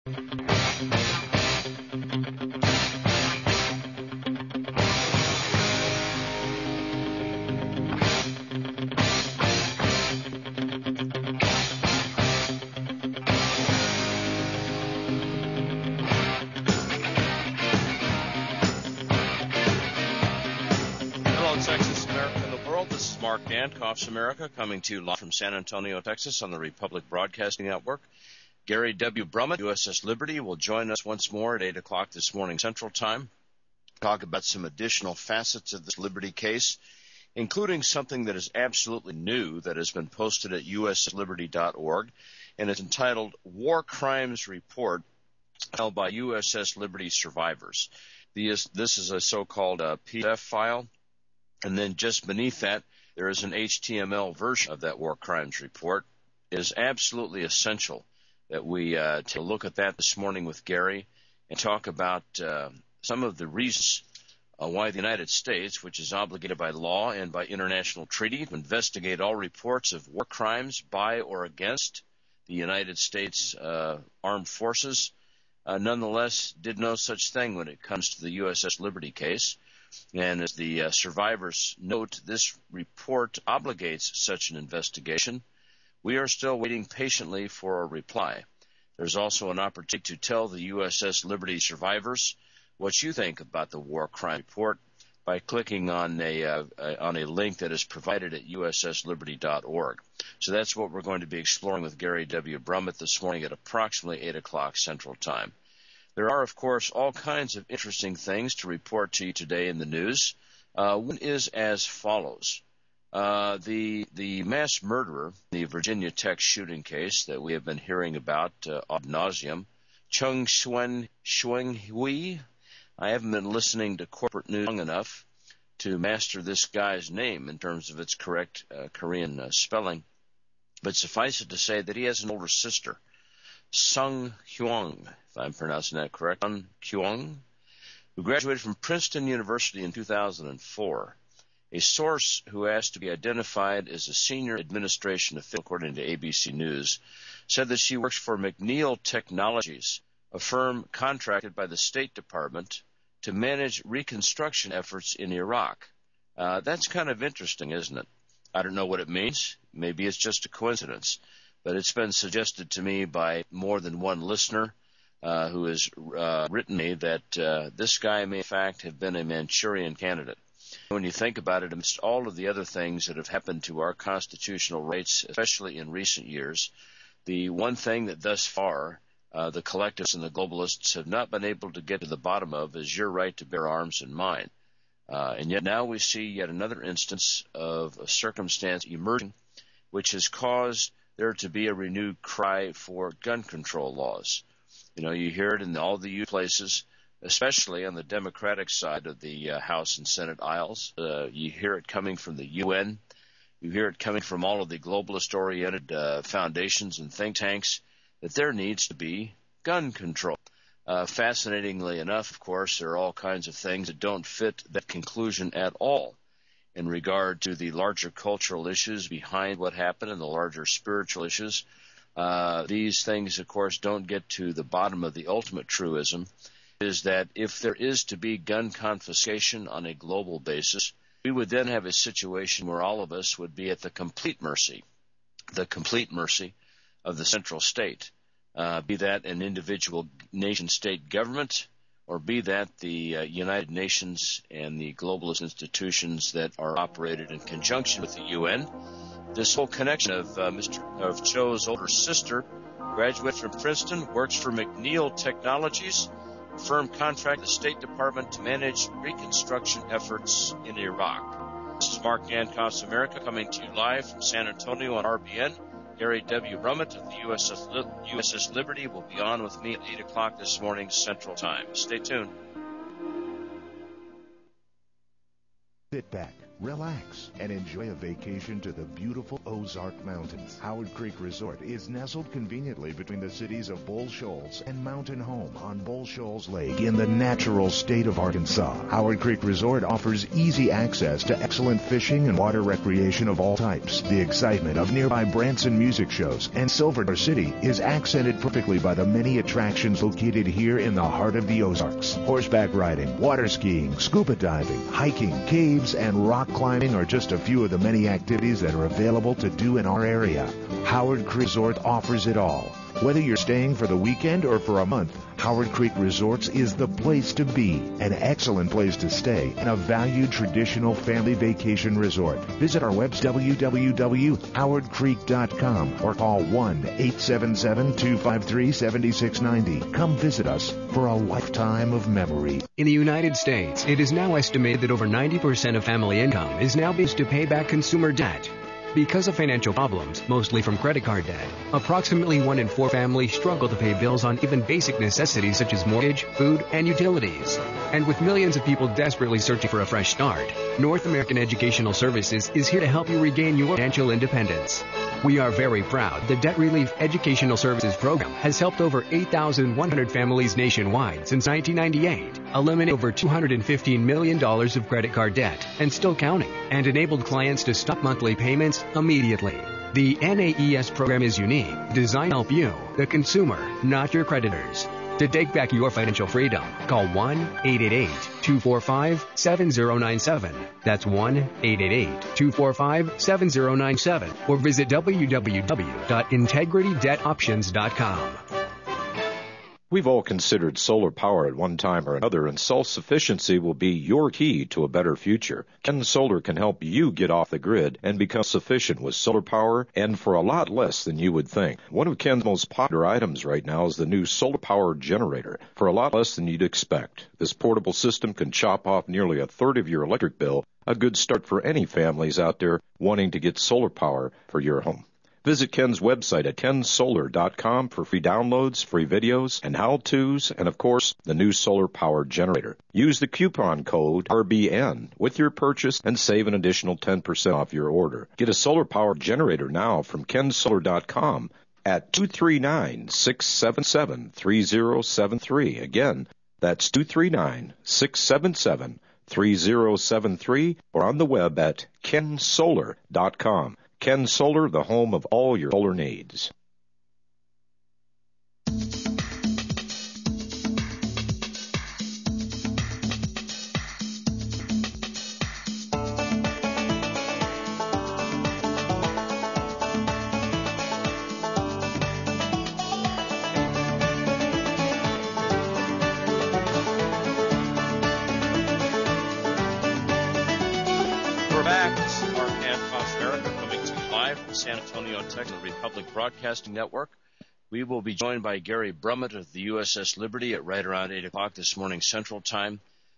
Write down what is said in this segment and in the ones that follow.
Mark Dankoff's America, coming to you live from San Antonio, Texas, on the Republic Broadcasting Network. Gary W. Brummett, USS Liberty, will join us once more at 8 o'clock this morning Central Time, talk about some additional facets of this Liberty case, including something that is absolutely new that has been posted at ussliberty.org, and it's entitled War Crimes Report, held by USS Liberty Survivors. This is a so-called PDF file, and then just beneath that, there is an HTML version of that War Crimes Report. It is absolutely essential that we take a look at that this morning with Gary and talk about some of the reasons why the United States, which is obligated by law and by international treaty to investigate all reports of war crimes by or against the United States armed forces, nonetheless did no such thing when it comes to the USS Liberty case. And as the survivors note, this report obligates such an investigation. We are still waiting patiently for a reply. There's also an opportunity to tell the USS Liberty survivors what you think about the War Crime Report by clicking on a link that is provided at ussliberty.org. So that's what we're going to be exploring with Gary W. Brummett this morning at approximately 8 o'clock Central Time. There are, of course, all kinds of interesting things to report to you today in the news. One is as follows. The mass murderer, the Virginia Tech shooting case that we have been hearing about ad nauseum, Chung Shuen Hui. I haven't been listening to corporate news long enough to master this guy's name in terms of its correct Korean spelling. But suffice it to say that he has an older sister, Sung Hyung, if I'm pronouncing that correct, Sung Hyung, who graduated from Princeton University in 2004. A source who asked to be identified as a senior administration official, according to ABC News, said that she works for McNeil Technologies, a firm contracted by the State Department to manage reconstruction efforts in Iraq. That's kind of interesting, isn't it? I don't know what it means. Maybe it's just a coincidence. But it's been suggested to me by more than one listener who has written me that this guy may in fact have been a Manchurian candidate. When you think about it, amidst all of the other things that have happened to our constitutional rights, especially in recent years, the one thing that thus far the collectivists and the globalists have not been able to get to the bottom of is your right to bear arms and mine. And yet now we see yet another instance of a circumstance emerging which has caused there to be a renewed cry for gun control laws. You know, you hear it in all the places, especially on the Democratic side of the House and Senate aisles. You hear it coming from the UN. You hear it coming from all of the globalist-oriented foundations and think tanks that there needs to be gun control. Fascinatingly enough, of course, there are all kinds of things that don't fit that conclusion at all in regard to the larger cultural issues behind what happened and the larger spiritual issues. These things, of course, don't get to the bottom of the ultimate truism, is that if there is to be gun confiscation on a global basis, we would then have a situation where all of us would be at the complete mercy of the central state, be that an individual nation-state government, or be that the United Nations and the globalist institutions that are operated in conjunction with the UN. This whole connection of Cho's older sister, graduate from Princeton, works for McNeil Technologies, a firm contracted the State Department to manage reconstruction efforts in Iraq. This is Mark Dankoff's America, coming to you live from San Antonio on RBN. Gary W. Brummett of the USS Liberty will be on with me at 8 o'clock this morning Central Time. Stay tuned. Sit back, relax, and enjoy a vacation to the beautiful Ozark Mountains. Howard Creek Resort is nestled conveniently between the cities of Bull Shoals and Mountain Home on Bull Shoals Lake in the natural state of Arkansas. Howard Creek Resort offers easy access to excellent fishing and water recreation of all types. The excitement of nearby Branson music shows and Silver City is accented perfectly by the many attractions located here in the heart of the Ozarks. Horseback riding, water skiing, scuba diving, hiking, caves, and rock climbing are just a few of the many activities that are available to do in our area. Howard Creek Resort offers it all. Whether you're staying for the weekend or for a month, Howard Creek Resorts is the place to be, an excellent place to stay, and a valued traditional family vacation resort. Visit our website, www.howardcreek.com, or call 1-877-253-7690. Come visit us for a lifetime of memory. In the United States, it is now estimated that over 90% of family income is now used to pay back consumer debt. Because of financial problems, mostly from credit card debt, approximately 1 in 4 families struggle to pay bills on even basic necessities such as mortgage, food, and utilities. And with millions of people desperately searching for a fresh start, North American Educational Services is here to help you regain your financial independence. We are very proud the Debt Relief Educational Services Program has helped over 8,100 families nationwide since 1998, eliminate over $215 million of credit card debt, and still counting, and enabled clients to stop monthly payments immediately. The NAES program is unique, designed to help you, the consumer, not your creditors. To take back your financial freedom, call 1-888-245-7097. That's 1-888-245-7097. Or visit www.integritydebtoptions.com. We've all considered solar power at one time or another, and self-sufficiency will be your key to a better future. Ken Solar can help you get off the grid and become sufficient with solar power, and for a lot less than you would think. One of Ken's most popular items right now is the new solar power generator, for a lot less than you'd expect. This portable system can chop off nearly a third of your electric bill, a good start for any families out there wanting to get solar power for your home. Visit Ken's website at kensolar.com for free downloads, free videos, and how-tos, and of course, the new solar power generator. Use the coupon code RBN with your purchase and save an additional 10% off your order. Get a solar power generator now from kensolar.com at 239-677-3073. Again, that's 239-677-3073, or on the web at kensolar.com. Ken Solar, the home of all your solar needs. San Antonio, Texas, Republic Broadcasting Network. We will be joined by Gary Brummett of the USS Liberty at right around 8 o'clock this morning Central Time.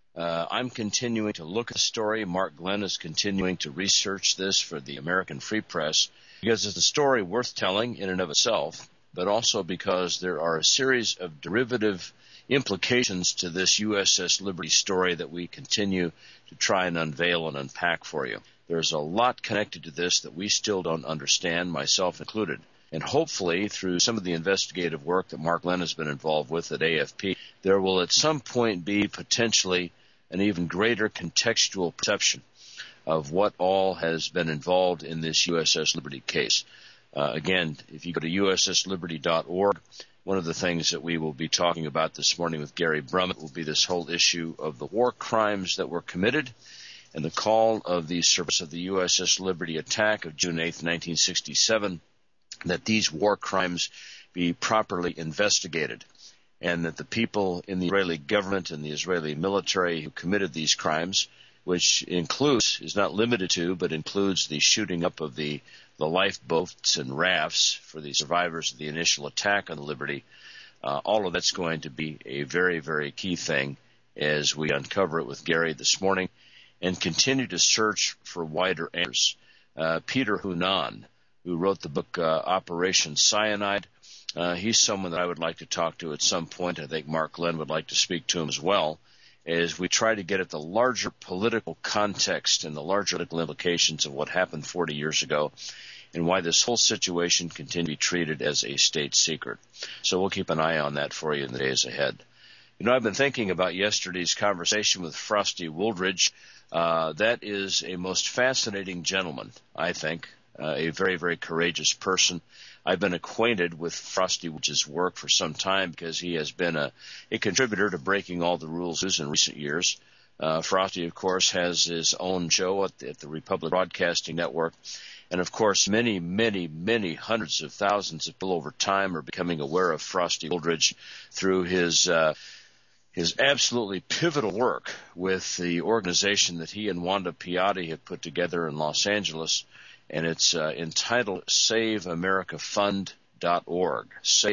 I'm continuing to look at the story. Mark Glenn is continuing to research this for the American Free Press because it's a story worth telling in and of itself, but also because there are a series of derivative implications to this USS Liberty story that we continue to try and unveil and unpack for you. There's a lot connected to this that we still don't understand, myself included. And hopefully, through some of the investigative work that Mark Glenn has been involved with at AFP, there will at some point be potentially an even greater contextual perception of what all has been involved in this USS Liberty case. Again, if you go to ussliberty.org, one of the things that we will be talking about this morning with Gary Brummett will be this whole issue of the war crimes that were committed and the call of the service of the USS Liberty attack of June 8, 1967, that these war crimes be properly investigated, and that the people in the Israeli government and the Israeli military who committed these crimes, which includes, is not limited to, but includes the shooting up of the lifeboats and rafts for the survivors of the initial attack on the Liberty, all of that's going to be a very, very key thing as we uncover it with Gary this morning and continue to search for wider answers. Peter Hunan, who wrote the book Operation Cyanide, he's someone that I would like to talk to at some point. I think Mark Glenn would like to speak to him as well. as we try to get at the larger political context and the larger political implications of what happened 40 years ago and why this whole situation continues to be treated as a state secret. So we'll keep an eye on that for you in the days ahead. You know, I've been thinking about yesterday's conversation with Frosty Wooldridge. That is a most fascinating gentleman, I think, a very, very courageous person. I've been acquainted with Frosty Wooldridge's work for some time because he has been a contributor to Breaking All the Rules in recent years. Frosty, of course, has his own show at the Republic Broadcasting Network. And, of course, many, many, many hundreds of thousands of people over time are becoming aware of Frosty Wooldridge through his absolutely pivotal work with the organization that he and Wanda Piatti have put together in Los Angeles, and it's entitled SaveAmericaFund.org,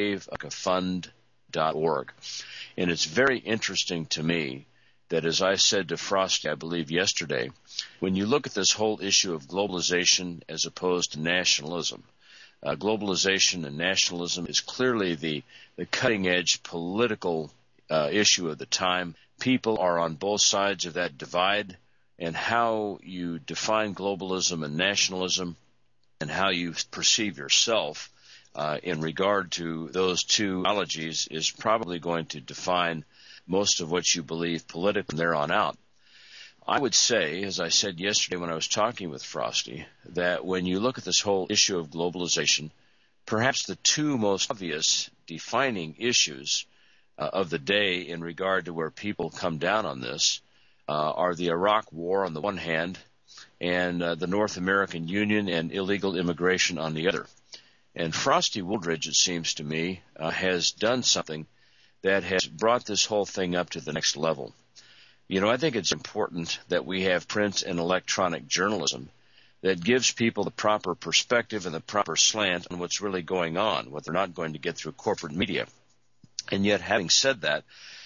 SaveAmericaFund.org. And it's very interesting to me that, as I said to Frosty, I believe yesterday, when you look at this whole issue of globalization as opposed to nationalism, globalization and nationalism is clearly the cutting-edge political issue of the time. People are on both sides of that divide, and how you define globalism and nationalism and how you perceive yourself in regard to those two ideologies is probably going to define most of what you believe politically from there on out. I would say, as I said yesterday when I was talking with Frosty, that when you look at this whole issue of globalization, perhaps the two most obvious defining issues of the day in regard to where people come down on this are the Iraq War on the one hand and the North American Union and illegal immigration on the other. And Frosty Wooldridge, it seems to me, has done something that has brought this whole thing up to the next level. You know, I think it's important that we have print and electronic journalism that gives people the proper perspective and the proper slant on what's really going on, what they're not going to get through corporate media. And yet, having said that,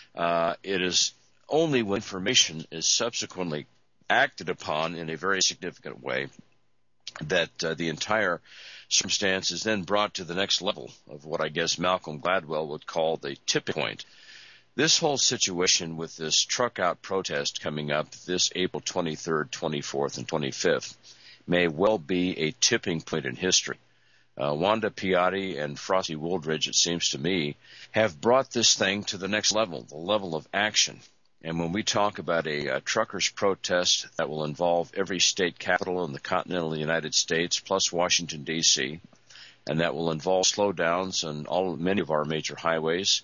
it is only when information is subsequently acted upon in a very significant way that the entire circumstance is then brought to the next level of what I guess Malcolm Gladwell would call the tipping point. This whole situation with this truck out protest coming up this April 23rd, 24th, and 25th may well be a tipping point in history. Wanda Piatti and Frosty Wooldridge, it seems to me, have brought this thing to the next level, the level of action. And when we talk about a truckers' protest that will involve every state capital in the continental United States, plus Washington, D.C., and that will involve slowdowns on many of our major highways,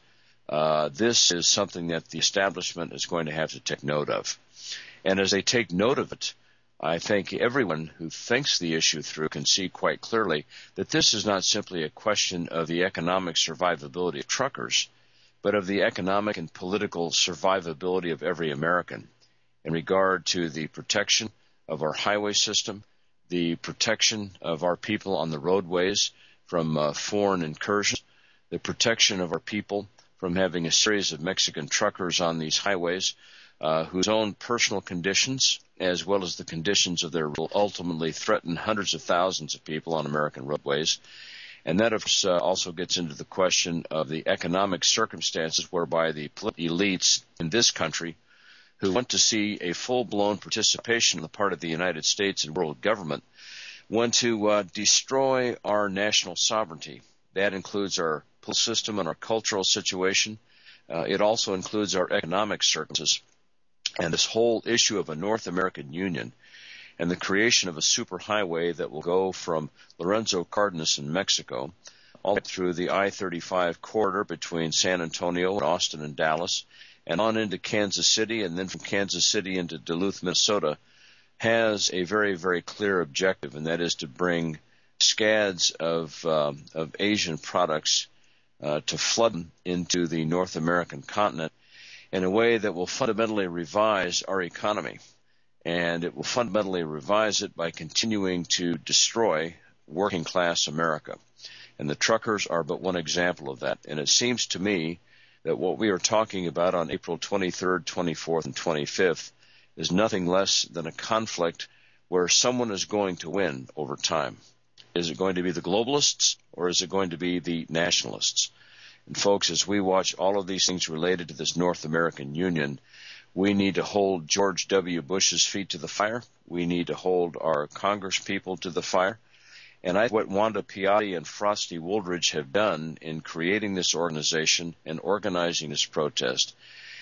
this is something that the establishment is going to have to take note of. And as they take note of it, I think everyone who thinks the issue through can see quite clearly that this is not simply a question of the economic survivability of truckers, but of the economic and political survivability of every American in regard to the protection of our highway system, the protection of our people on the roadways from foreign incursions, the protection of our people from having a series of Mexican truckers on these highways whose own personal conditions, as well as the conditions of their will ultimately threaten hundreds of thousands of people on American roadways. And that, of course, also gets into the question of the economic circumstances whereby the political elites in this country who want to see a full-blown participation on the part of the United States and world government want to destroy our national sovereignty. That includes our political system and our cultural situation. It also includes our economic circumstances. And this whole issue of a North American Union and the creation of a superhighway that will go from Lorenzo Cardenas in Mexico all the way through the I-35 corridor between San Antonio and Austin and Dallas and on into Kansas City and then from Kansas City into Duluth, Minnesota has a very, very clear objective, and that is to bring scads of Asian products to flood into the North American continent in a way that will fundamentally revise our economy. And it will fundamentally revise it by continuing to destroy working-class America. And the truckers are but one example of that. And it seems to me that what we are talking about on April 23rd, 24th, and 25th is nothing less than a conflict where someone is going to win over time. Is it going to be the globalists or is it going to be the nationalists? And folks, as we watch all of these things related to this North American Union, We need to hold George W. Bush's feet to the fire. We need to hold our Congress people to the fire. And I think what Wanda Piatti and Frosty Wooldridge have done in creating this organization and organizing this protest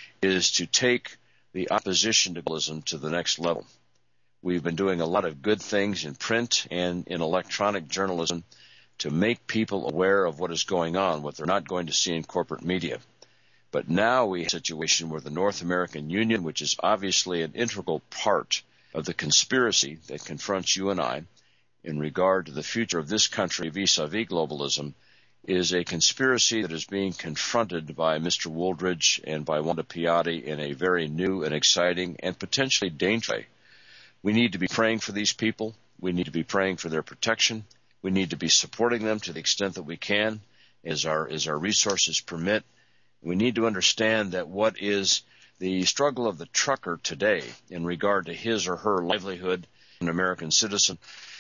is to take the opposition to globalism to the next level. We've been doing a lot of good things in print and in electronic journalism to make people aware of what is going on, what they're not going to see in corporate media. But now we have a situation where the North American Union, which is obviously an integral part of the conspiracy that confronts you and I in regard to the future of this country vis-a-vis globalism, is a conspiracy that is being confronted by Mr. Wooldridge and by Wanda Piatti in a very new and exciting and potentially dangerous way. We need to be praying for these people. We need to be praying for their protection. We need to be supporting them to the extent that we can as our resources permit. We need to understand that what is the struggle of the trucker today in regard to his or her livelihood, an American citizen,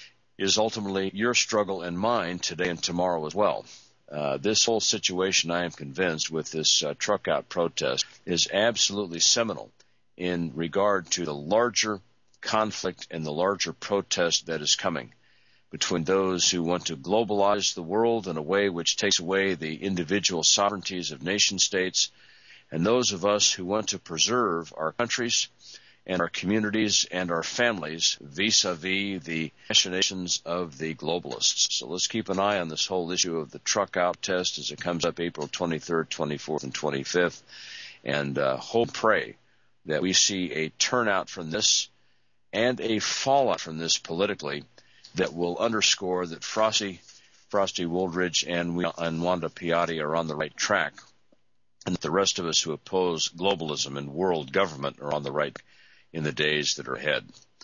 is ultimately your struggle and mine today and tomorrow as well. This whole situation, I am convinced, with this truck out protest is absolutely seminal in regard to the larger conflict and the larger protest that is coming between those who want to globalize the world in a way which takes away the individual sovereignties of nation states, and those of us who want to preserve our countries and our communities and our families vis-a-vis the machinations of the globalists. So let's keep an eye on this whole issue of the truck out test as it comes up April 23rd, 24th, and 25th, and hope, pray that we see a turnout from this and a fallout from this politically that will underscore that Frosty Wooldridge and Wanda Piatti are on the right track, and that the rest of us who oppose globalism and world government are on the right in the days that are ahead.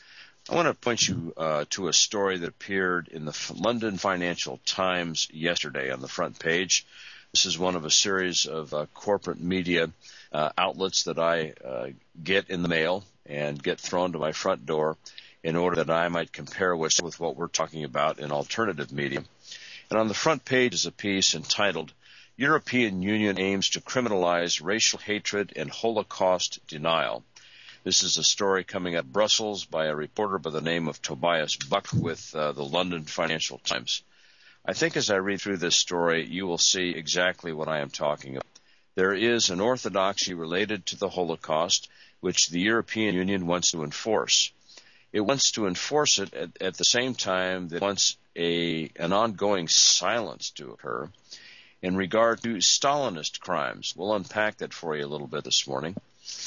I want to point you to a story that appeared in the London Financial Times yesterday on the front page. This is one of a series of corporate media outlets that I get in the mail and get thrown to my front door in order that I might compare with what we're talking about in alternative media. And on the front page is a piece entitled, European Union Aims to Criminalize Racial Hatred and Holocaust Denial. This is a story coming out of Brussels by a reporter by the name of Tobias Buck with the London Financial Times. I think as I read through this story, you will see exactly what I am talking about. There is an orthodoxy related to the Holocaust which the European Union wants to enforce. It wants to enforce it at the same time that it wants an ongoing silence to occur in regard to Stalinist crimes. We'll unpack that for you a little bit this morning.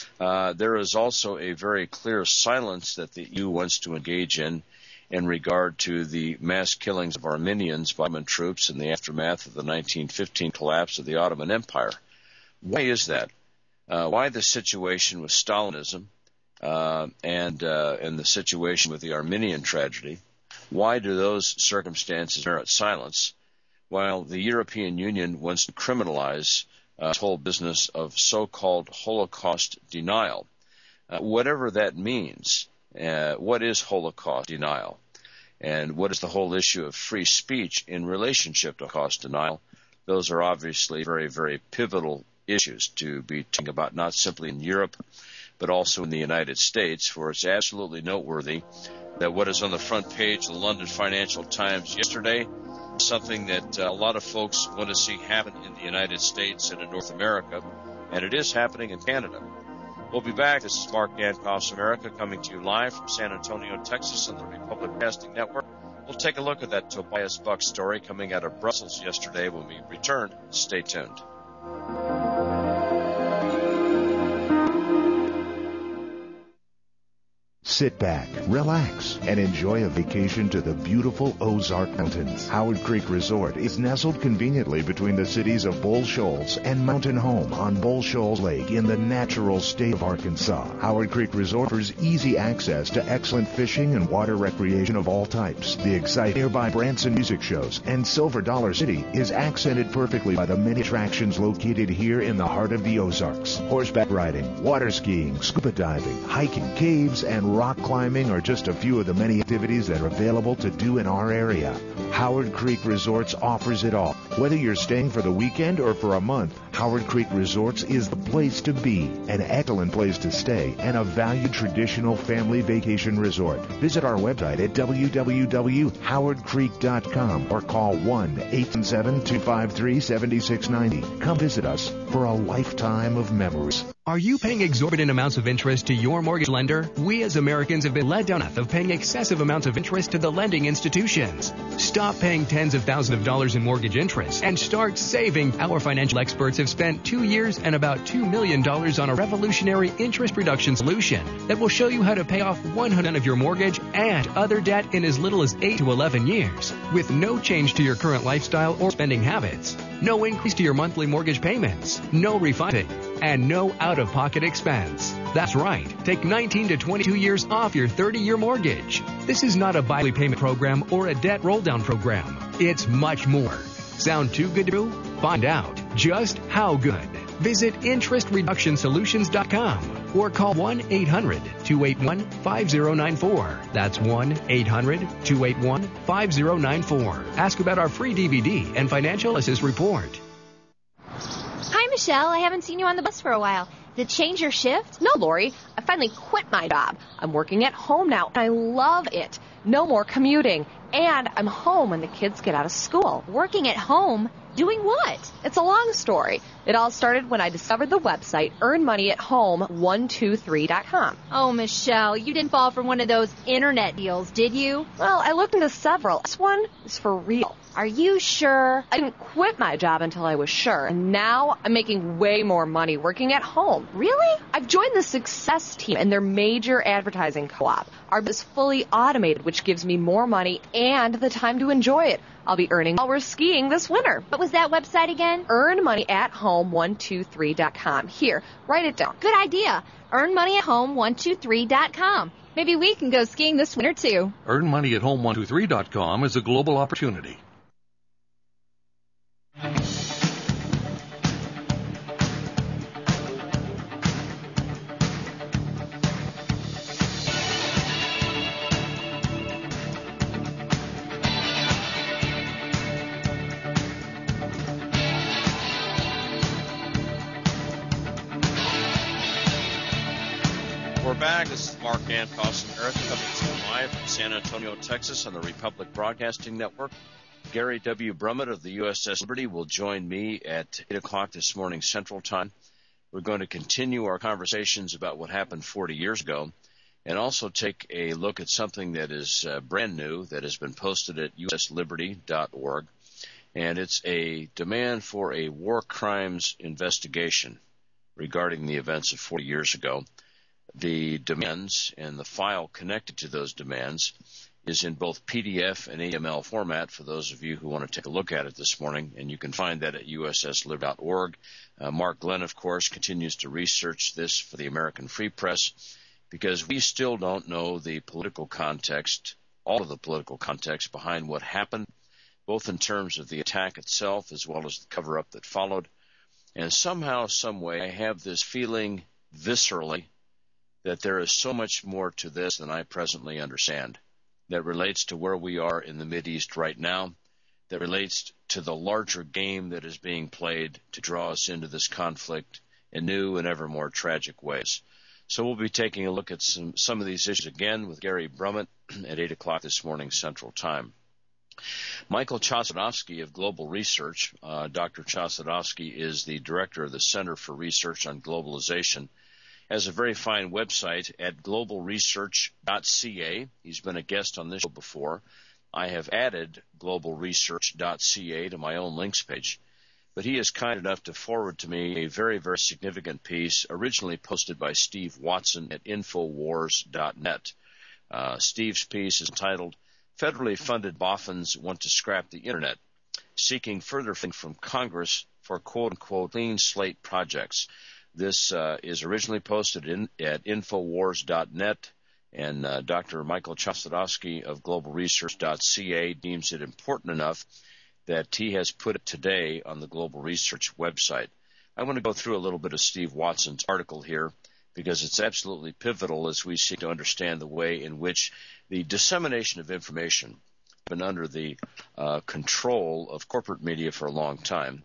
There is also a very clear silence that the EU wants to engage in regard to the mass killings of Armenians by Ottoman troops in the aftermath of the 1915 collapse of the Ottoman Empire. Why is that? Why the situation with Stalinism and the situation with the Armenian tragedy? Why do those circumstances merit silence while the European Union wants to criminalize this whole business of so-called Holocaust denial? Whatever that means, what is Holocaust denial? And what is the whole issue of free speech in relationship to Holocaust denial? Those are obviously very, very pivotal issues to be talking about, not simply in Europe, but also in the United States, for it's absolutely noteworthy that what is on the front page of the London Financial Times yesterday is something that a lot of folks want to see happen in the United States and in North America, and it is happening in Canada. We'll be back. This is Mark Dankoff's America, coming to you live from San Antonio, Texas on the Republic Broadcasting Network. We'll take a look at that Tobias Buck story coming out of Brussels yesterday when we return. Stay tuned. Sit back, relax, and enjoy a vacation to the beautiful Ozark Mountains. Howard Creek Resort is nestled conveniently between the cities of Bull Shoals and Mountain Home on Bull Shoals Lake in the natural state of Arkansas. Howard Creek Resort offers easy access to excellent fishing and water recreation of all types. The exciting nearby Branson music shows and Silver Dollar City is accented perfectly by the many attractions located here in the heart of the Ozarks. Horseback riding, water skiing, scuba diving, hiking, caves, and rock rock climbing, or just a few of the many activities that are available to do in our area. Howard Creek Resorts offers it all. Whether you're staying for the weekend or for a month, Howard Creek Resorts is the place to be, an excellent place to stay, and a valued traditional family vacation resort. Visit our website at www.howardcreek.com or call 1-877-253-7690. Come visit us for a lifetime of memories. Are you paying exorbitant amounts of interest to your mortgage lender? We as Americans have been led down a path of paying excessive amounts of interest to the lending institutions. Stop paying tens of thousands of dollars in mortgage interest and start saving. Our financial experts have spent 2 years and about $2 million on a revolutionary interest reduction solution that will show you how to pay off 100% of your mortgage and other debt in as little as 8 to 11 years with no change to your current lifestyle or spending habits. No increase to your monthly mortgage payments, no refunding, and no out-of-pocket expense. That's right. Take 19 to 22 years off your 30-year mortgage. This is not a bi-weekly payment program or a debt roll-down program. It's much more. Sound too good to do? Find out just how good. Visit interestreductionsolutions.com or call 1-800-281-5094. That's 1-800-281-5094. Ask about our free DVD and financial assist report. Hi, Michelle. I haven't seen you on the bus for a while. Did it change your shift? No, Lori. I finally quit my job. I'm working at home now, and I love it. No more commuting. And I'm home when the kids get out of school. Working at home? Doing what? It's a long story. It all started when I discovered the website earnmoneyathome123.com. Oh, Michelle, you didn't fall for one of those internet deals, did you? Well, I looked into several. This one is for real. Are you sure? I didn't quit my job until I was sure, and now I'm making way more money working at home. Really? I've joined the Success Team in their major advertising co-op. Our business is fully automated, which gives me more money and the time to enjoy it. I'll be earning while we're skiing this winter. What was that website again? earnmoneyathome123.com. Here, write it down. Good idea. earnmoneyathome123.com. Maybe we can go skiing this winter, too. earnmoneyathome123.com is a global opportunity. We're back. This is Mark Ancoss and Eric coming to you live from San Antonio, Texas on the Republic Broadcasting Network. Gary W. Brummett of the USS Liberty will join me at 8 o'clock this morning Central Time. We're going to continue our conversations about what happened 40 years ago and also take a look at something that is brand new that has been posted at ussliberty.org. And it's a demand for a war crimes investigation regarding the events of 40 years ago. The demands and the file connected to those demands is in both PDF and HTML format for those of you who want to take a look at it this morning, and you can find that at ussliberty.org. Mark Glenn, of course, continues to research this for the American Free Press because we still don't know the political context, all of the political context behind what happened, both in terms of the attack itself as well as the cover-up that followed. And somehow, some way, I have this feeling viscerally that there is so much more to this than I presently understand that relates to where we are in the Mideast right now, that relates to the larger game that is being played to draw us into this conflict in new and ever more tragic ways. So we'll be taking a look at some of these issues again with Gary Brummett at 8 o'clock this morning Central Time. Michael Chossudovsky of Global Research, Dr. Chossudovsky is the director of the Center for Research on Globalization, has a very fine website at globalresearch.ca. He's been a guest on this show before. I have added globalresearch.ca to my own links page, but he is kind enough to forward to me a very, very significant piece originally posted by Steve Watson at Infowars.net. Steve's piece is entitled, Federally Funded Boffins Want to Scrap the Internet, Seeking Further Funding from Congress for quote-unquote clean slate projects. This is originally posted at Infowars.net, and Dr. Michael Chossudovsky of globalresearch.ca deems it important enough that he has put it today on the Global Research website. I want to go through a little bit of Steve Watson's article here because it's absolutely pivotal as we seek to understand the way in which the dissemination of information been under the control of corporate media for a long time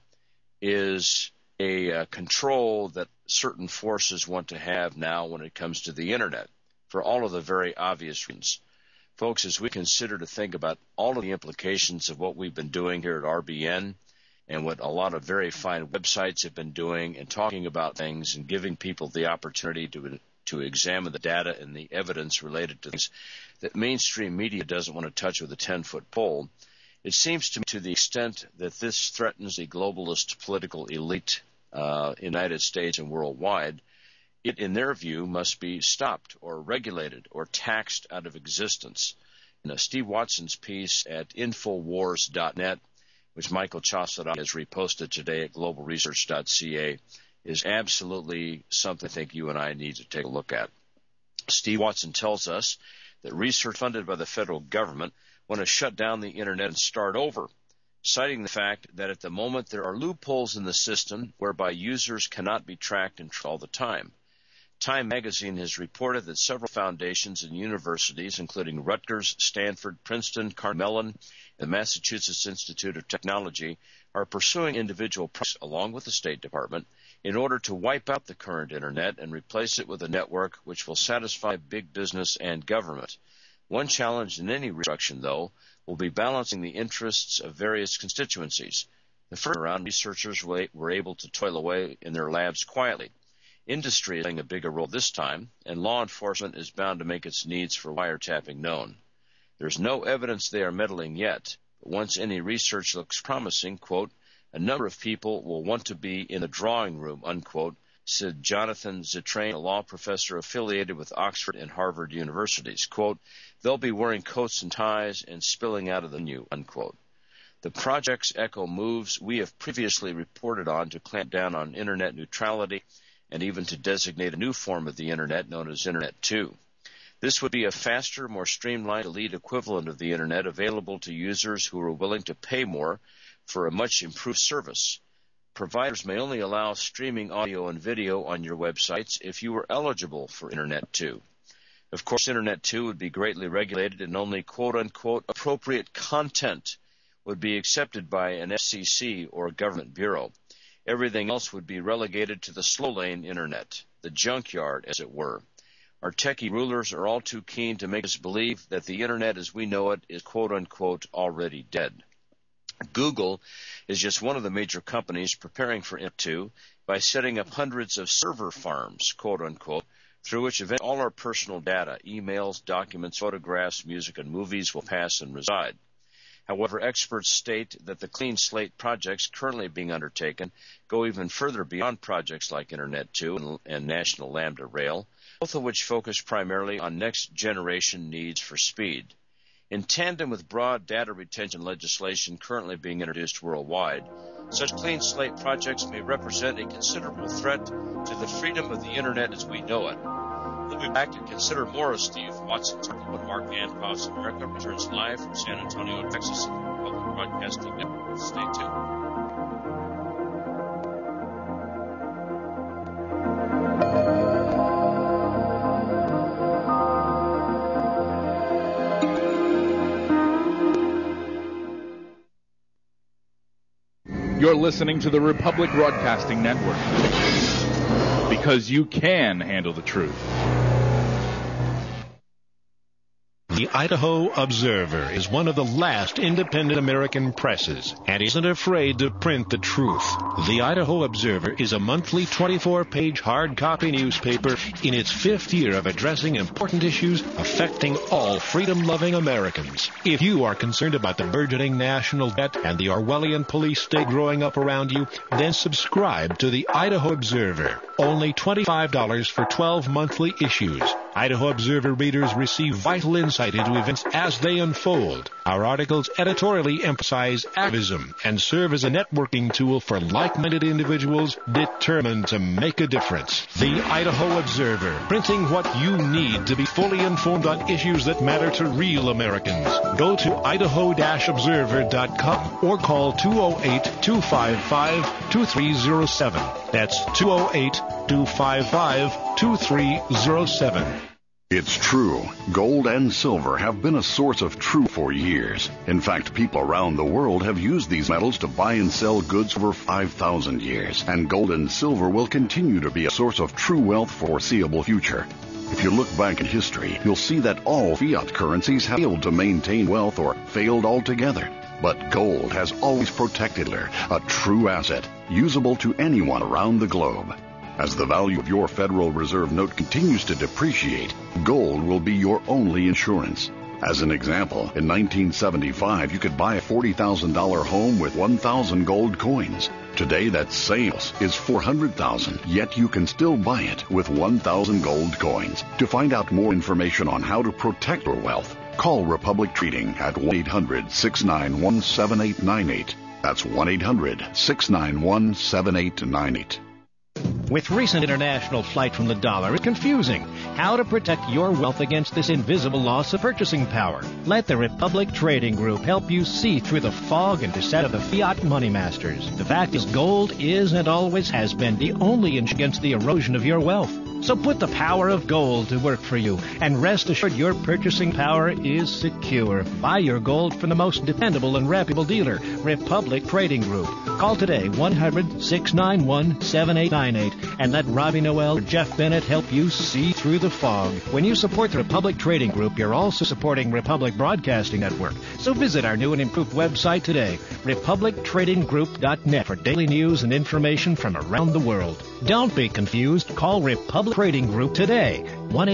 is a control that certain forces want to have now when it comes to the Internet, for all of the very obvious reasons. Folks, as we consider to think about all of the implications of what we've been doing here at RBN and what a lot of very fine websites have been doing and talking about things and giving people the opportunity to examine the data and the evidence related to things that mainstream media doesn't want to touch with a 10-foot pole, it seems to the extent that this threatens the globalist political elite United States and worldwide, it, in their view, must be stopped or regulated or taxed out of existence. Steve Watson's piece at Infowars.net, which Michael Chassadan has reposted today at globalresearch.ca, is absolutely something I think you and I need to take a look at. Steve Watson tells us that research funded by the federal government want to shut down the Internet and start over, citing the fact that at the moment there are loopholes in the system whereby users cannot be tracked and all the time. Time magazine has reported that several foundations and universities, including Rutgers, Stanford, Princeton, Carnegie Mellon, and the Massachusetts Institute of Technology, are pursuing individual projects along with the State Department in order to wipe out the current Internet and replace it with a network which will satisfy big business and government. One challenge in any reconstruction, though, will be balancing the interests of various constituencies. The first round, researchers were able to toil away in their labs quietly. Industry is playing a bigger role this time, and law enforcement is bound to make its needs for wiretapping known. There's no evidence they are meddling yet, but once any research looks promising, quote, a number of people will want to be in the drawing room, unquote, said Jonathan Zittrain, a law professor affiliated with Oxford and Harvard universities. Quote, they'll be wearing coats and ties and spilling out of the venue, unquote. The projects echo moves we have previously reported on to clamp down on Internet neutrality and even to designate a new form of the Internet known as Internet 2. This would be a faster, more streamlined, elite equivalent of the Internet available to users who are willing to pay more for a much improved service. Providers may only allow streaming audio and video on your websites if you are eligible for Internet 2. Of course, Internet 2 would be greatly regulated and only quote-unquote appropriate content would be accepted by an FCC or government bureau. Everything else would be relegated to the slow-lane Internet, the junkyard, as it were. Our techie rulers are all too keen to make us believe that the Internet as we know it is quote-unquote already dead. Google is just one of the major companies preparing for Internet 2 by setting up hundreds of server farms, quote-unquote, through which eventually all our personal data, emails, documents, photographs, music, and movies will pass and reside. However, experts state that the clean slate projects currently being undertaken go even further beyond projects like Internet 2 and National Lambda Rail, both of which focus primarily on next-generation needs for speed. In tandem with broad data retention legislation currently being introduced worldwide, such clean slate projects may represent a considerable threat to the freedom of the Internet as we know it. We'll be back to consider more of Steve Watson's article when Mark Antoff's America returns live from San Antonio, Texas, at the Public Broadcasting Network. Stay tuned. You're listening to the Republic Broadcasting Network, because you can handle the truth. The Idaho Observer is one of the last independent American presses and isn't afraid to print the truth. The Idaho Observer is a monthly 24-page hard copy newspaper in its 5th year of addressing important issues affecting all freedom-loving Americans. If you are concerned about the burgeoning national debt and the Orwellian police state growing up around you, then subscribe to the Idaho Observer. Only $25 for 12 monthly issues. Idaho Observer readers receive vital insight into events as they unfold. Our articles editorially emphasize activism and serve as a networking tool for like-minded individuals determined to make a difference. The Idaho Observer, printing what you need to be fully informed on issues that matter to real Americans. Go to idaho-observer.com or call 208-255-2307. That's 208 800-255-2307. It's true. Gold and silver have been a source of truth for years. In fact, people around the world have used these metals to buy and sell goods for 5,000 years. And gold and silver will continue to be a source of true wealth for the foreseeable future. If you look back in history, you'll see that all fiat currencies have failed to maintain wealth or failed altogether. But gold has always protected her, a true asset, usable to anyone around the globe. As the value of your Federal Reserve note continues to depreciate, gold will be your only insurance. As an example, in 1975, you could buy a $40,000 home with 1,000 gold coins. Today, that same is $400,000, yet you can still buy it with 1,000 gold coins. To find out more information on how to protect your wealth, call Republic Trading at 1-800-691-7898. That's 1-800-691-7898. With recent international flight from the dollar, it's confusing. How to protect your wealth against this invisible loss of purchasing power? Let the Republic Trading Group help you see through the fog and descent of the fiat money masters. The fact is, gold is and always has been the only inch against the erosion of your wealth. So put the power of gold to work for you, and rest assured your purchasing power is secure. Buy your gold from the most dependable and reputable dealer, Republic Trading Group. Call today, 1-800-691-7898, and let Robbie Noel or Jeff Bennett help you see through the fog. When you support the Republic Trading Group, you're also supporting Republic Broadcasting Network. So visit our new and improved website today, republictradinggroup.net, for daily news and information from around the world. Don't be confused. Call Republic Trading Group today,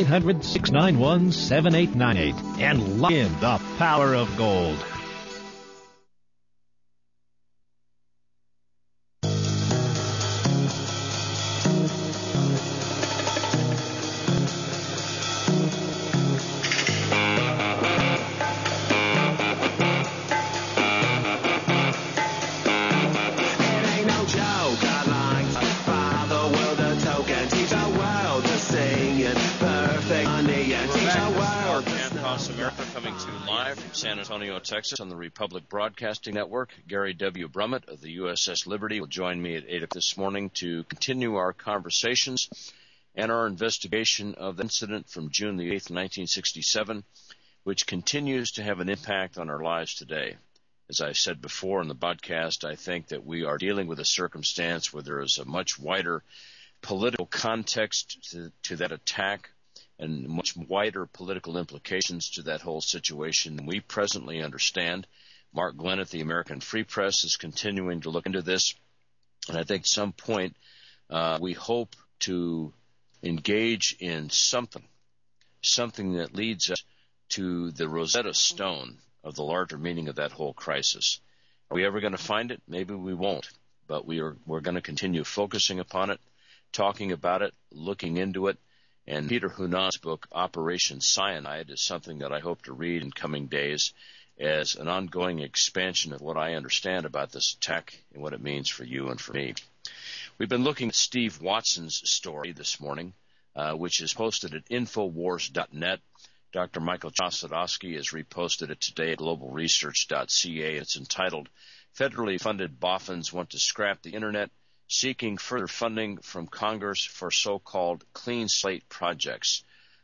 1-800-691-7898, and lock in the power of gold. San Antonio, Texas, on the Republic Broadcasting Network. Gary W. Brummett of the USS Liberty will join me at 8 o'clock this morning to continue our conversations and our investigation of the incident from June the 8th, 1967, which continues to have an impact on our lives today. As I said before in the podcast, I think that we are dealing with a circumstance where there is a much wider political context to that attack, and much wider political implications to that whole situation than we presently understand. Mark Glenn at the American Free Press is continuing to look into this, and I think at some point we hope to engage in something that leads us to the Rosetta Stone of the larger meaning of that whole crisis. Are we ever going to find it? Maybe we won't, but we're going to continue focusing upon it, talking about it, looking into it. And Peter Hunan's book, Operation Cyanide, is something that I hope to read in coming days as an ongoing expansion of what I understand about this attack and what it means for you and for me. We've been looking at Steve Watson's story this morning, which is posted at Infowars.net. Dr. Michael Chossudovsky has reposted it today at globalresearch.ca. It's entitled, Federally Funded Boffins Want to Scrap the Internet, Seeking Further Funding from Congress for So-Called Clean Slate Projects.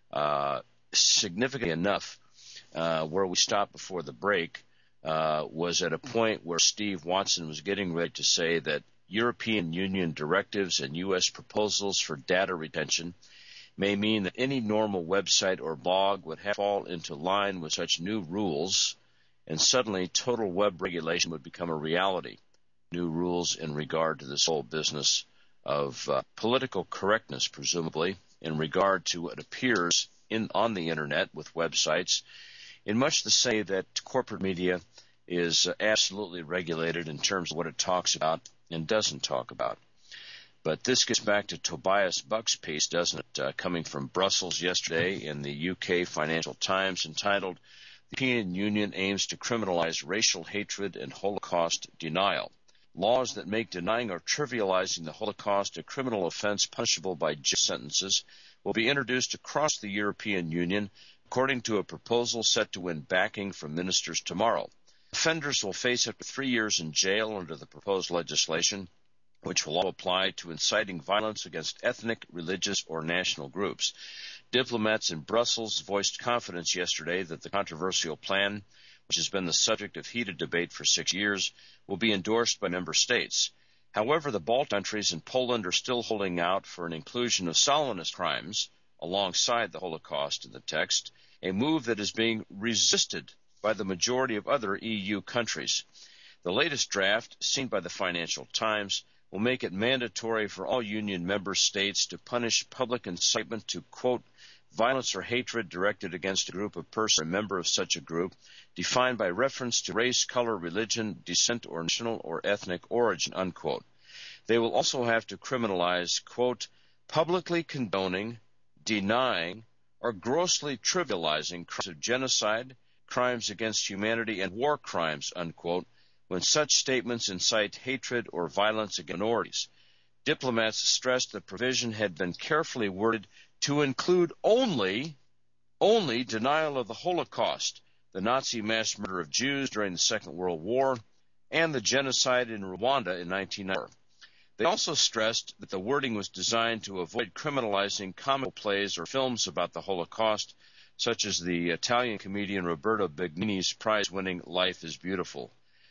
Significantly enough, where we stopped before the break was at a point where Steve Watson was getting ready to say that European Union directives and U.S. proposals for data retention may mean that any normal website or blog would have to fall into line with such new rules, and suddenly total web regulation would become a reality. New rules in regard to this whole business of political correctness, presumably, in regard to what appears on the Internet with websites, in much the same that corporate media is absolutely regulated in terms of what it talks about and doesn't talk about. But this gets back to Tobias Buck's piece, doesn't it, coming from Brussels yesterday in the UK Financial Times, entitled, The European Union Aims to Criminalize Racial Hatred and Holocaust Denial. Laws that make denying or trivializing the Holocaust a criminal offense punishable by jail sentences will be introduced across the European Union, according to a proposal set to win backing from ministers tomorrow. Offenders will face up to 3 years in jail under the proposed legislation, which will all apply to inciting violence against ethnic, religious, or national groups. Diplomats in Brussels voiced confidence yesterday that the controversial plan, which has been the subject of heated debate for 6 years, will be endorsed by member states. However, the Baltic countries and Poland are still holding out for an inclusion of Stalinist crimes alongside the Holocaust in the text, a move that is being resisted by the majority of other EU countries. The latest draft, seen by the Financial Times, will make it mandatory for all Union member states to punish public incitement to, quote, violence or hatred directed against a group of persons or a member of such a group, defined by reference to race, color, religion, descent, or national or ethnic origin, unquote. They will also have to criminalize, quote, publicly condoning, denying, or grossly trivializing crimes of genocide, crimes against humanity, and war crimes, unquote, when such statements incite hatred or violence against minorities. Diplomats stressed the provision had been carefully worded to include only denial of the Holocaust, the Nazi mass murder of Jews during the Second World War, and the genocide in Rwanda in 1994. They also stressed that the wording was designed to avoid criminalizing comical plays or films about the Holocaust, such as the Italian comedian Roberto Benigni's prize-winning Life is Beautiful.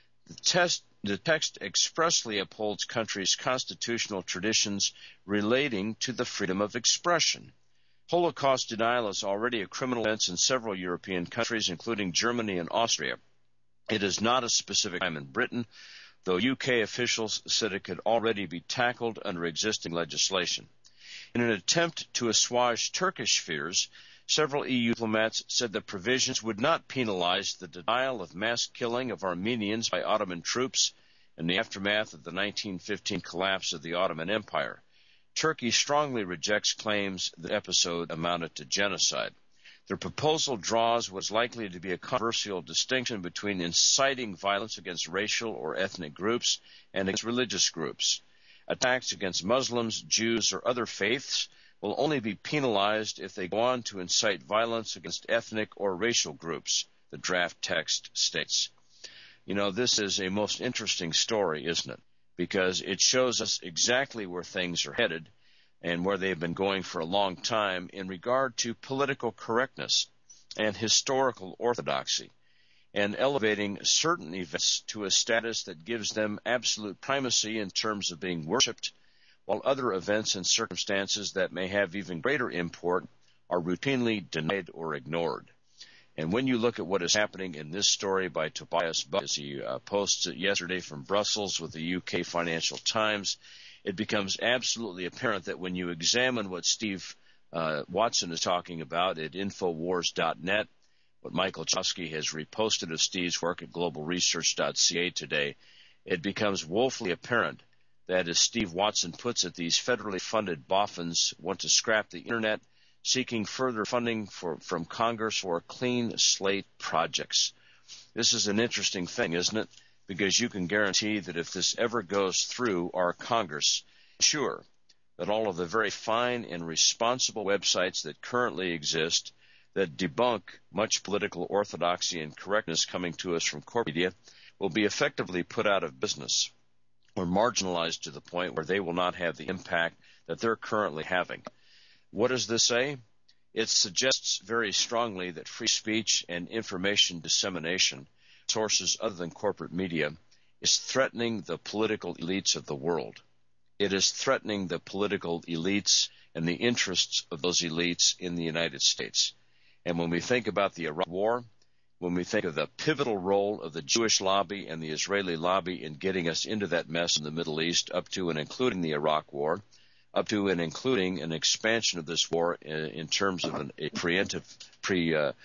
The text expressly upholds countries' constitutional traditions relating to the freedom of expression. Holocaust denial is already a criminal offense in several European countries, including Germany and Austria. It is not a specific crime in Britain, though UK officials said it could already be tackled under existing legislation. In an attempt to assuage Turkish fears, several EU diplomats said the provisions would not penalize the denial of mass killing of Armenians by Ottoman troops in the aftermath of the 1915 collapse of the Ottoman Empire. Turkey strongly rejects claims the episode amounted to genocide. The proposal draws what is likely to be a controversial distinction between inciting violence against racial or ethnic groups and against religious groups. Attacks against Muslims, Jews, or other faiths will only be penalized if they go on to incite violence against ethnic or racial groups, the draft text states. You know, this is a most interesting story, isn't it? Because it shows us exactly where things are headed and where they've been going for a long time in regard to political correctness and historical orthodoxy, and elevating certain events to a status that gives them absolute primacy in terms of being worshipped, while other events and circumstances that may have even greater import are routinely denied or ignored. And when you look at what is happening in this story by Tobias Buck, as he posts it yesterday from Brussels with the UK Financial Times, it becomes absolutely apparent that when you examine what Steve Watson is talking about at Infowars.net, what Michael Chosky has reposted of Steve's work at globalresearch.ca today, it becomes woefully apparent that, as Steve Watson puts it, these federally funded boffins want to scrap the Internet, seeking further funding from Congress for clean slate projects. This is an interesting thing, isn't it? Because you can guarantee that if this ever goes through our Congress, sure that all of the very fine and responsible websites that currently exist that debunk much political orthodoxy and correctness coming to us from corporate media will be effectively put out of business or marginalized to the point where they will not have the impact that they're currently having. What does this say? It suggests very strongly that free speech and information dissemination, sources other than corporate media, is threatening the political elites of the world. It is threatening the political elites and the interests of those elites in the United States. And when we think about the Iraq War, when we think of the pivotal role of the Jewish lobby and the Israeli lobby in getting us into that mess in the Middle East, up to and including the Iraq War, up to and including an expansion of this war in terms of a preemptive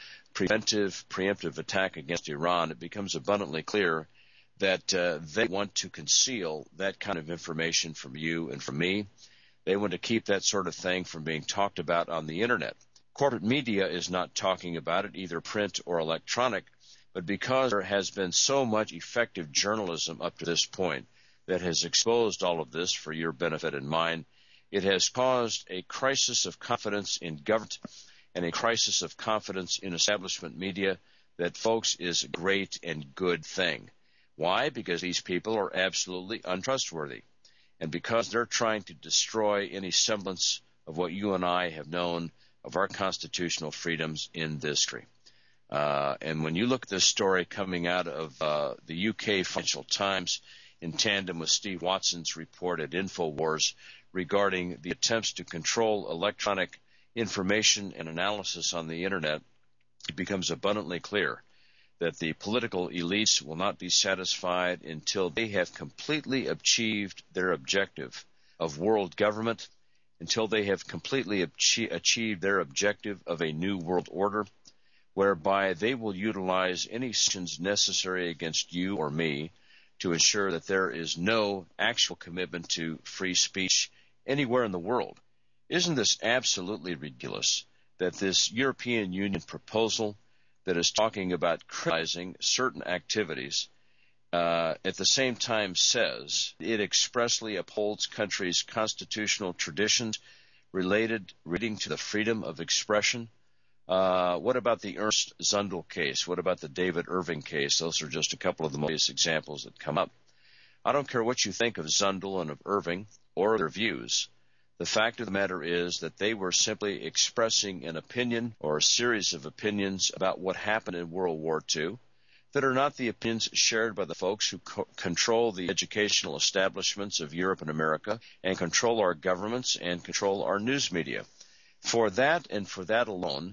attack against Iran, it becomes abundantly clear that they want to conceal that kind of information from you and from me. They want to keep that sort of thing from being talked about on the Internet. Corporate media is not talking about it, either print or electronic, but because there has been so much effective journalism up to this point that has exposed all of this for your benefit and mine, it has caused a crisis of confidence in government and a crisis of confidence in establishment media that, folks, is a great and good thing. Why? Because these people are absolutely untrustworthy. and because they're trying to destroy any semblance of what you and I have known of our constitutional freedoms in this country. And when you look at this story coming out of the UK Financial Times in tandem with Steve Watson's report at InfoWars regarding the attempts to control electronic information and analysis on the Internet, it becomes abundantly clear that the political elites will not be satisfied until they have completely achieved their objective of world government, until they have completely achieved their objective of a new world order, whereby they will utilize any sanctions necessary against you or me to ensure that there is no actual commitment to free speech anywhere in the world. Isn't this absolutely ridiculous that this European Union proposal that is talking about criminalizing certain activities at the same time says it expressly upholds countries' constitutional traditions relating to the freedom of expression? What about the Ernst Zundel case? What about the David Irving case? Those are just a couple of the most examples that come up. I don't care what you think of Zundel and of Irving or their views. The fact of the matter is that they were simply expressing an opinion or a series of opinions about what happened in World War II that are not the opinions shared by the folks who control the educational establishments of Europe and America and control our governments and control our news media. For that and for that alone,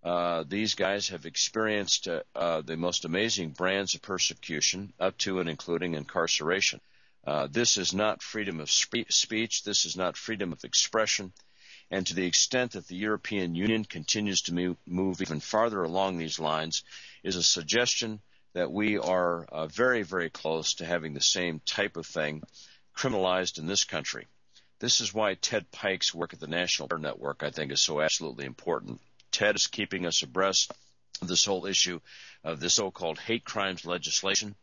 these guys have experienced the most amazing brands of persecution up to and including incarceration. This is not freedom of speech. This is not freedom of expression. And to the extent that the European Union continues to move even farther along these lines is a suggestion that we are very, very close to having the same type of thing criminalized in this country. This is why Ted Pike's work at the National Prayer Network, I think, is so absolutely important. Ted is keeping us abreast of this whole issue of the so-called hate crimes legislation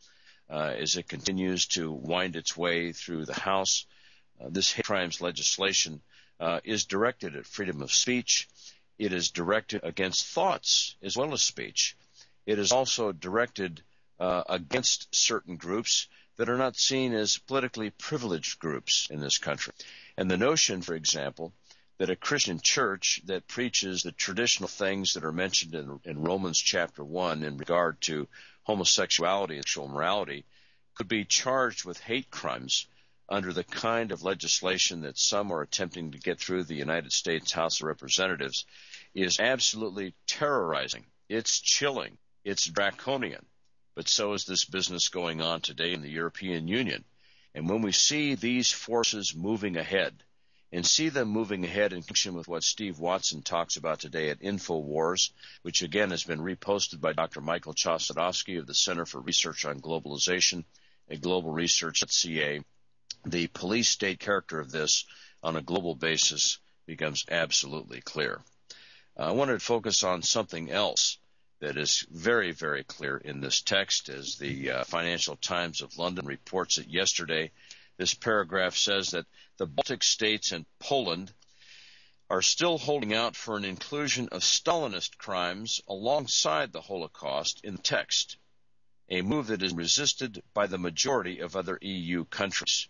as it continues to wind its way through the House. This hate crimes legislation is directed at freedom of speech. It is directed against thoughts as well as speech. It is also directed against certain groups that are not seen as politically privileged groups in this country. And the notion, for example, that a Christian church that preaches the traditional things that are mentioned in Romans chapter 1 in regard to homosexuality and sexual morality could be charged with hate crimes under the kind of legislation that some are attempting to get through the United States House of Representatives is absolutely terrorizing. It's chilling. It's draconian. But so is this business going on today in the European Union. And when we see these forces moving ahead, and see them moving ahead in connection with what Steve Watson talks about today at InfoWars, which again has been reposted by Dr. Michael Chossudovsky of the Center for Research on Globalization at globalresearch.ca, the police state character of this on a global basis becomes absolutely clear. I wanted to focus on something else that is very, very clear in this text, as the Financial Times of London reports it yesterday. This paragraph says that the Baltic states and Poland are still holding out for an inclusion of Stalinist crimes alongside the Holocaust in the text, a move that is resisted by the majority of other EU countries.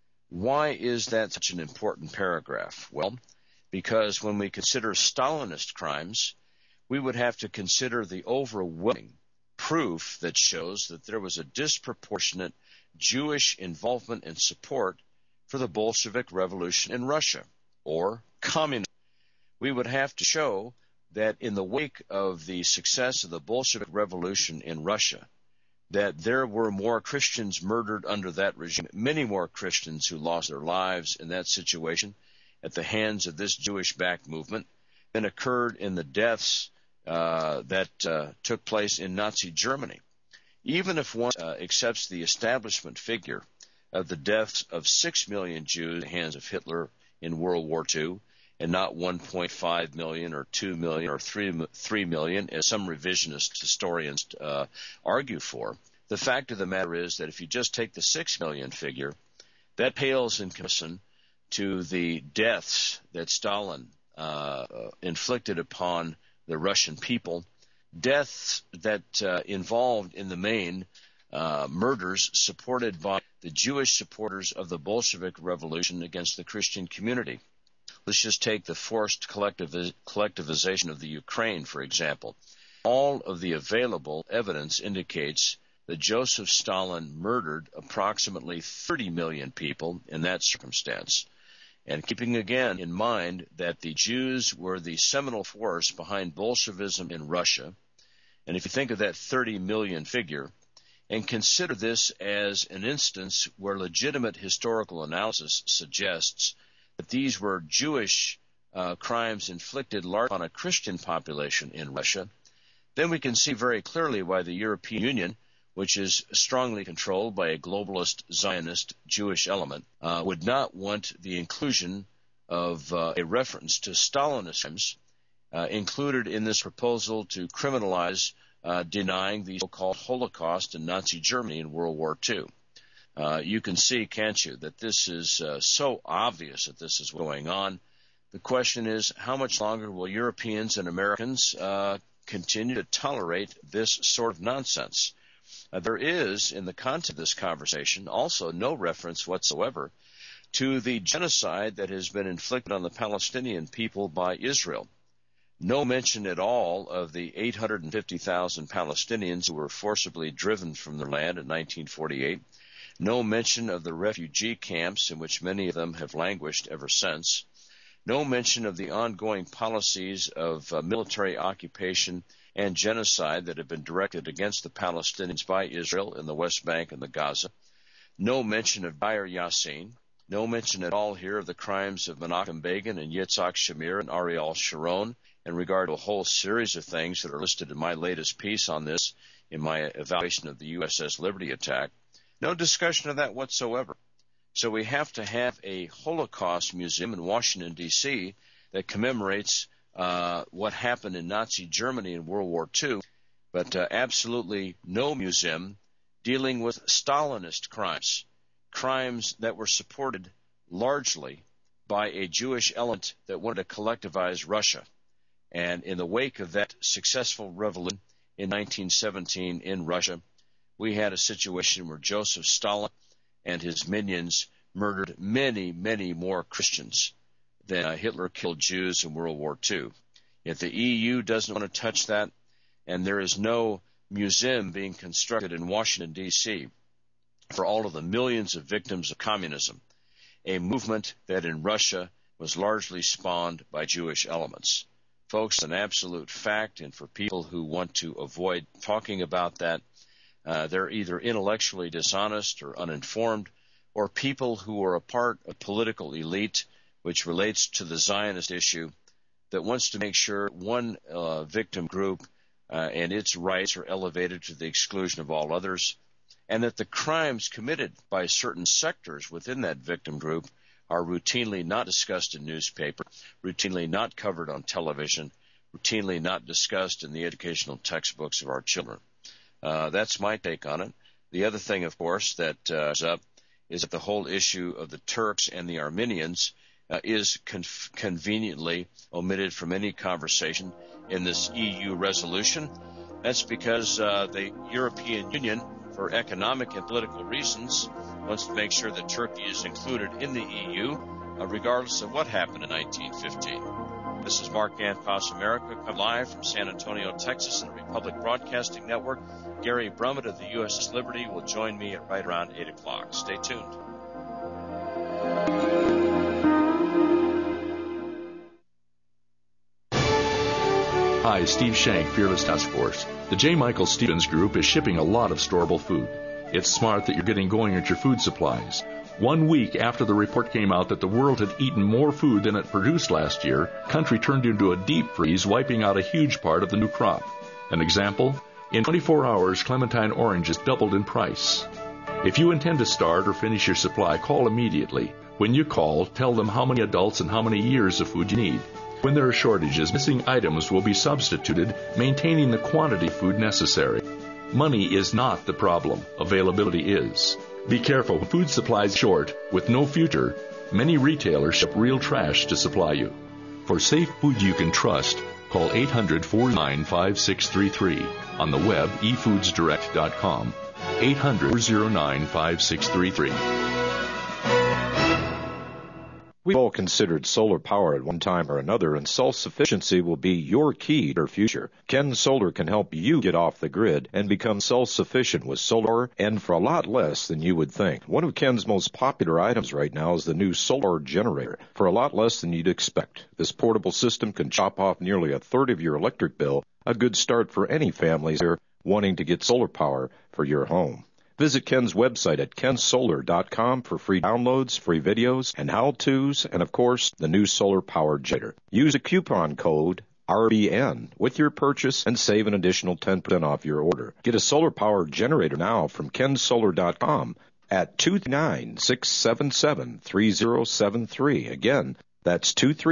Why is that such an important paragraph? Well, because when we consider Stalinist crimes, we would have to consider the overwhelming proof that shows that there was a disproportionate Jewish involvement and support for the Bolshevik Revolution in Russia, or communism. We would have to show that in the wake of the success of the Bolshevik Revolution in Russia, that there were more Christians murdered under that regime, many more Christians who lost their lives in that situation at the hands of this Jewish-backed movement than occurred in the deaths that took place in Nazi Germany. Even if one accepts the establishment figure of the deaths of 6 million Jews at the hands of Hitler in World War II, and not 1.5 million or 2 million or 3 million, as some revisionist historians argue for, the fact of the matter is that if you just take the 6 million figure, that pales in comparison to the deaths that Stalin inflicted upon the Russian people, deaths that involved in the main murders supported by the Jewish supporters of the Bolshevik Revolution against the Christian community. Let's just take the forced collectivization of the Ukraine, for example. All of the available evidence indicates that Joseph Stalin murdered approximately 30 million people in that circumstance. And keeping again in mind that the Jews were the seminal force behind Bolshevism in Russia, and if you think of that 30 million figure, and consider this as an instance where legitimate historical analysis suggests that these were Jewish crimes inflicted largely on a Christian population in Russia, then we can see very clearly why the European Union, which is strongly controlled by a globalist Zionist Jewish element, would not want the inclusion of a reference to Stalinist crimes included in this proposal to criminalize denying the so-called Holocaust in Nazi Germany in World War II. You can see, can't you, that this is so obvious that this is going on. The question is, how much longer will Europeans and Americans continue to tolerate this sort of nonsense? There is, in the context of this conversation, also no reference whatsoever to the genocide that has been inflicted on the Palestinian people by Israel. No mention at all of the 850,000 Palestinians who were forcibly driven from their land in 1948. No mention of the refugee camps in which many of them have languished ever since. No mention of the ongoing policies of military occupation and genocide that have been directed against the Palestinians by Israel in the West Bank and the Gaza. No mention of Deir Yassin. No mention at all here of the crimes of Menachem Begin and Yitzhak Shamir and Ariel Sharon in regard to a whole series of things that are listed in my latest piece on this in my evaluation of the USS Liberty attack. No discussion of that whatsoever. So we have to have a Holocaust museum in Washington, D.C. that commemorates what happened in Nazi Germany in World War II, but absolutely no museum dealing with Stalinist crimes, crimes that were supported largely by a Jewish element that wanted to collectivize Russia. And in the wake of that successful revolution in 1917 in Russia, we had a situation where Joseph Stalin and his minions murdered many, many more Christians than Hitler killed Jews in World War II. Yet the EU doesn't want to touch that, and there is no museum being constructed in Washington, D.C. for all of the millions of victims of communism, a movement that in Russia was largely spawned by Jewish elements. Folks, an absolute fact, and for people who want to avoid talking about that, they're either intellectually dishonest or uninformed, or people who are a part of political elite, which relates to the Zionist issue, that wants to make sure one victim group and its rights are elevated to the exclusion of all others, and that the crimes committed by certain sectors within that victim group are routinely not discussed in newspaper, routinely not covered on television, routinely not discussed in the educational textbooks of our children. That's my take on it. The other thing, of course, that is up is that the whole issue of the Turks and the Armenians is conveniently omitted from any conversation in this EU resolution. That's because the European Union, for economic and political reasons, wants to make sure that Turkey is included in the EU, regardless of what happened in 1915. This is Mark Antos America, come live from San Antonio, Texas, and the Republic Broadcasting Network. Gary Brummett of the USS Liberty will join me at right around 8 o'clock. Stay tuned. Hi, Steve Shank, Fearless Task Force. The J. Michael Stevens Group is shipping a lot of storable food. It's smart that you're getting going at your food supplies. 1 week after the report came out that the world had eaten more food than it produced last year, country turned into a deep freeze, wiping out a huge part of the new crop. An example? In 24 hours, Clementine oranges doubled in price. If you intend to start or finish your supply, call immediately. When you call, tell them how many adults and how many years of food you need. When there are shortages, missing items will be substituted, maintaining the quantity of food necessary. Money is not the problem. Availability is. Be careful. When food supplies short, with no future, many retailers ship real trash to supply you. For safe food you can trust, call 800-499-5633. On the web, efoodsdirect.com. 800-409-5633. We've all considered solar power at one time or another, and self-sufficiency will be your key to our future. Ken Solar can help you get off the grid and become self-sufficient with solar, and for a lot less than you would think. One of Ken's most popular items right now is the new solar generator, for a lot less than you'd expect. This portable system can chop off nearly a third of your electric bill, a good start for any families here wanting to get solar power for your home. Visit Ken's website at kensolar.com for free downloads, free videos, and how-tos, and of course, the new solar power generator. Use a coupon code RBN with your purchase and save an additional 10% off your order. Get a solar power generator now from kensolar.com at 239-677-3073. Again, that's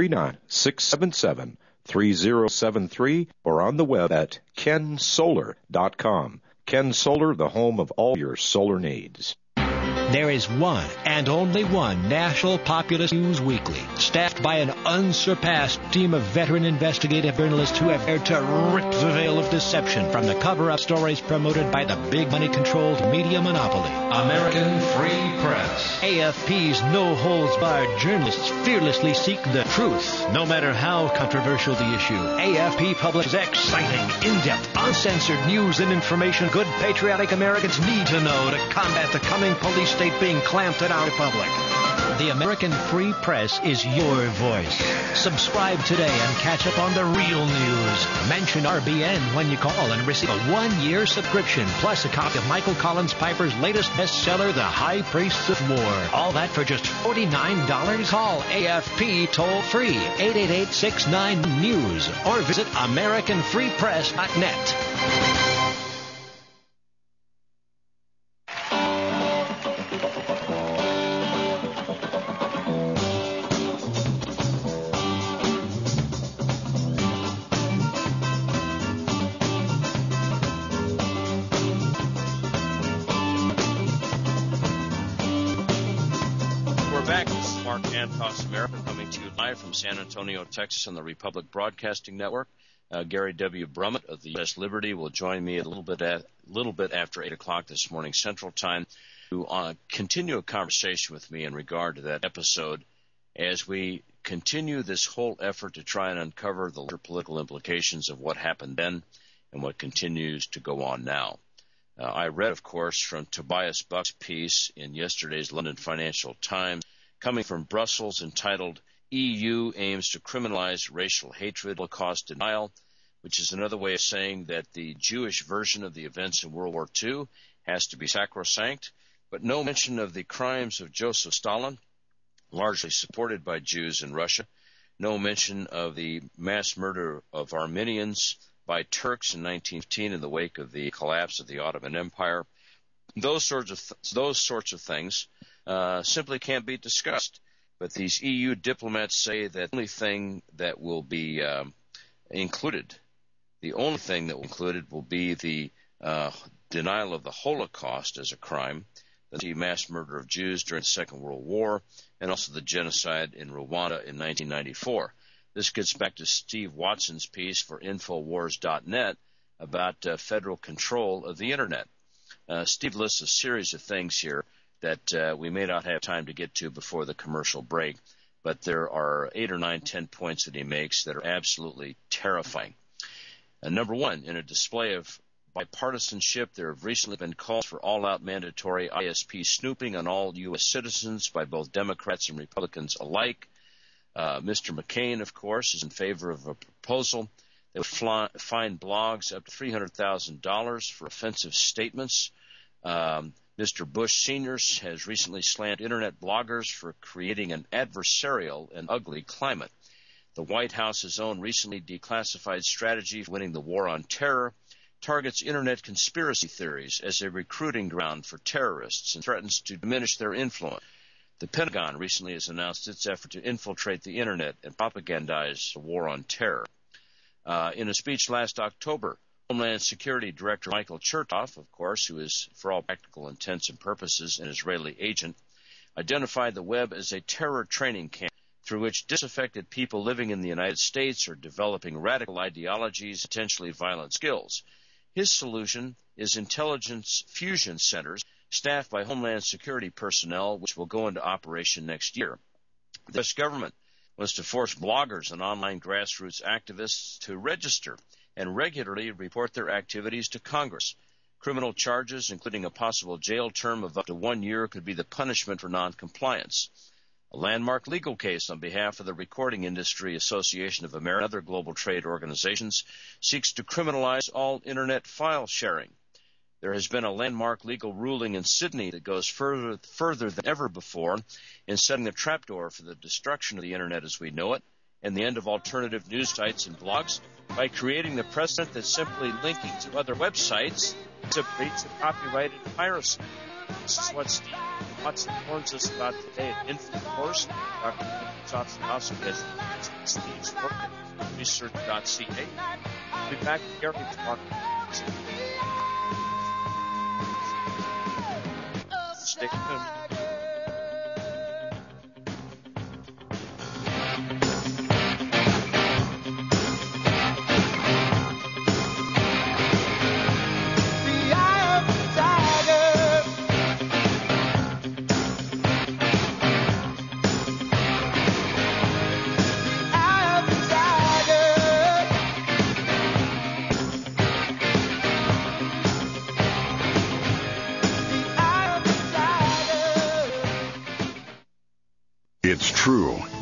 239-677-3073 or on the web at kensolar.com. Ken Solar, the home of all your solar needs. There is one and only one National Populist News Weekly, staffed by an unsurpassed team of veteran investigative journalists who have dared to rip the veil of deception from the cover-up stories promoted by the big money-controlled media monopoly. American Free Press. AFP's no-holds-barred journalists fearlessly seek the truth, no matter how controversial the issue. AFP publishes exciting, in-depth, uncensored news and information good patriotic Americans need to know to combat the coming police state being clamped in our republic. The American Free Press is your voice. Subscribe today and catch up on the real news. Mention RBN when you call and receive a 1-year subscription, plus a copy of Michael Collins Piper's latest bestseller, The High Priests of War. All that for just $49? Call AFP toll-free 888-69-NEWS or visit AmericanFreePress.net. From San Antonio, Texas, on the Republic Broadcasting Network. Gary W. Brummett of the U.S. Liberty will join me a little bit after 8 o'clock this morning Central Time to continue a conversation with me in regard to that episode as we continue this whole effort to try and uncover the larger political implications of what happened then and what continues to go on now. I read, of course, from Tobias Buck's piece in yesterday's London Financial Times, coming from Brussels, entitled EU aims to criminalize racial hatred, Holocaust denial, which is another way of saying that the Jewish version of the events in World War II has to be sacrosanct, but no mention of the crimes of Joseph Stalin, largely supported by Jews in Russia, no mention of the mass murder of Armenians by Turks in 1915 in the wake of the collapse of the Ottoman Empire. Those sorts of things simply can't be discussed. But these EU diplomats say that the only thing that will be included will be the denial of the Holocaust as a crime, the mass murder of Jews during the Second World War, and also the genocide in Rwanda in 1994. This gets back to Steve Watson's piece for Infowars.net about federal control of the Internet. Steve lists a series of things here that we may not have time to get to before the commercial break, but there are 8 or 9, 10 points that he makes that are absolutely terrifying. Number one, in a display of bipartisanship, there have recently been calls for all-out mandatory ISP snooping on all U.S. citizens by both Democrats and Republicans alike. Mr. McCain, of course, is in favor of a proposal that would fine blogs up to $300,000 for offensive statements. Mr. Bush Sr. has recently slammed Internet bloggers for creating an adversarial and ugly climate. The White House's own recently declassified strategy for winning the war on terror targets Internet conspiracy theories as a recruiting ground for terrorists and threatens to diminish their influence. The Pentagon recently has announced its effort to infiltrate the Internet and propagandize the war on terror. In a speech last October, Homeland Security Director Michael Chertoff, of course, who is, for all practical intents and purposes, an Israeli agent, identified the web as a terror training camp through which disaffected people living in the United States are developing radical ideologies, potentially violent skills. His solution is intelligence fusion centers staffed by Homeland Security personnel, which will go into operation next year. The U.S. government was to force bloggers and online grassroots activists to register and regularly report their activities to Congress. Criminal charges, including a possible jail term of up to 1 year, could be the punishment for noncompliance. A landmark legal case on behalf of the Recording Industry Association of America and other global trade organizations seeks to criminalize all Internet file sharing. There has been a landmark legal ruling in Sydney that goes further than ever before in setting the trapdoor for the destruction of the Internet as we know it and the end of alternative news sites and blogs by creating the precedent that simply linking to other websites is a breach of copyrighted piracy. This is what Steve Watson warns us about today at InfoWars. Dr. Johnson also has Steve's work at research.ca. We'll be back with Gary tomorrow. Stay tuned. It's true.